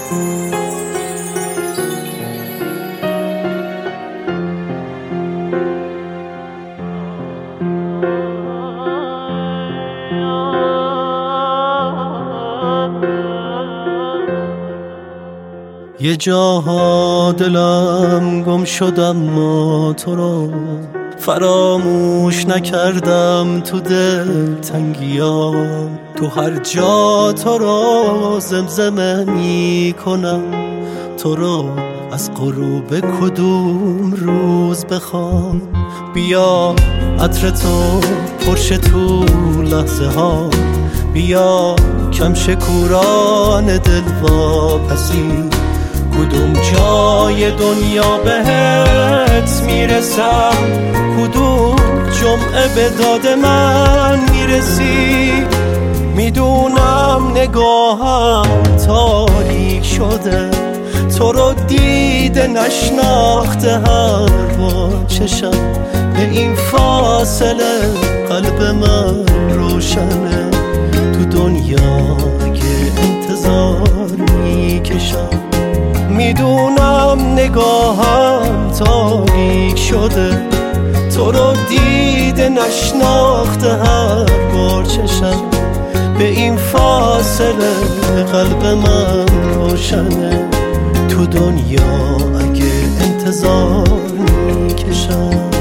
یه جاها دلم گم شدم اما تو رو فراموش نکردم تو دل تنگیام، تو هر جا تو رو زمزمه می کنم، تو رو از غروب کدوم روز بخوام. بیا عطر تو پرش تو لحظه ها، بیا کم شکوران دل واپسی، کدوم جای دنیا بهت میرسم، کدوم جمعه به داد من میرسی. میدونم نگاهم تاریک شده، تو رو دیده نشناخته هر بار چشم، به این فاصله قلب من روشنه، تو دنیای انتظار میکشم. میدونم نگاهم تاریک شده، تو رو دیده نشناخته هر بار چشم، به این فاصله قلب من روشنه، تو دنیا اگه انتظار میکشم.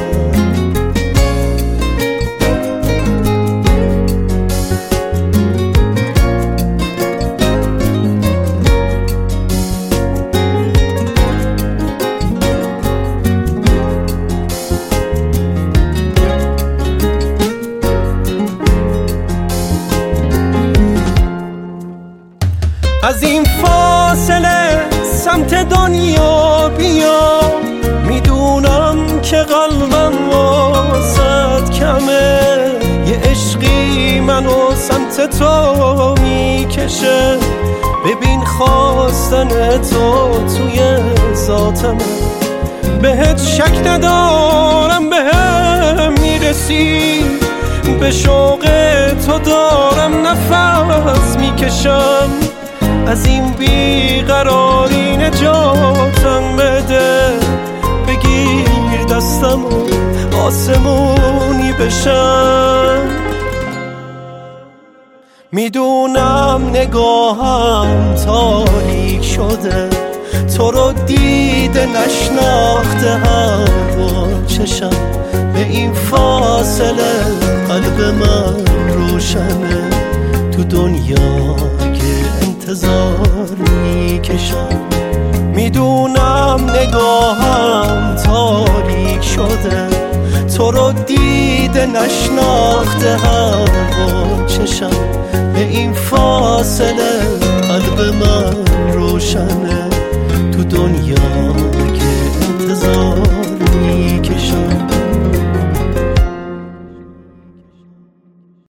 از این فاصله سمت دنیا بیا، میدونم که قلبم واسد کمه، یه عشقی منو سمت تو میکشه، ببین خواستن تو توی ذاتمه، بهت شک ندارم بهم میرسی، به شوق تو دارم نفس میکشم، از این بیقراری نجاتم بده، بگیر دستم و آسمونی بشم. میدونم نگاهم تاریک شده، تو رو دیده نشناخته هر بار چشم، به این فاصله قلب من روشنه، تو دنیا انتظار میکشم. میدونم نگاهم تاریک شده، تو رو دیده نشناخته هر بار چشم، به این فاصله قلب من روشنه، تو دنیا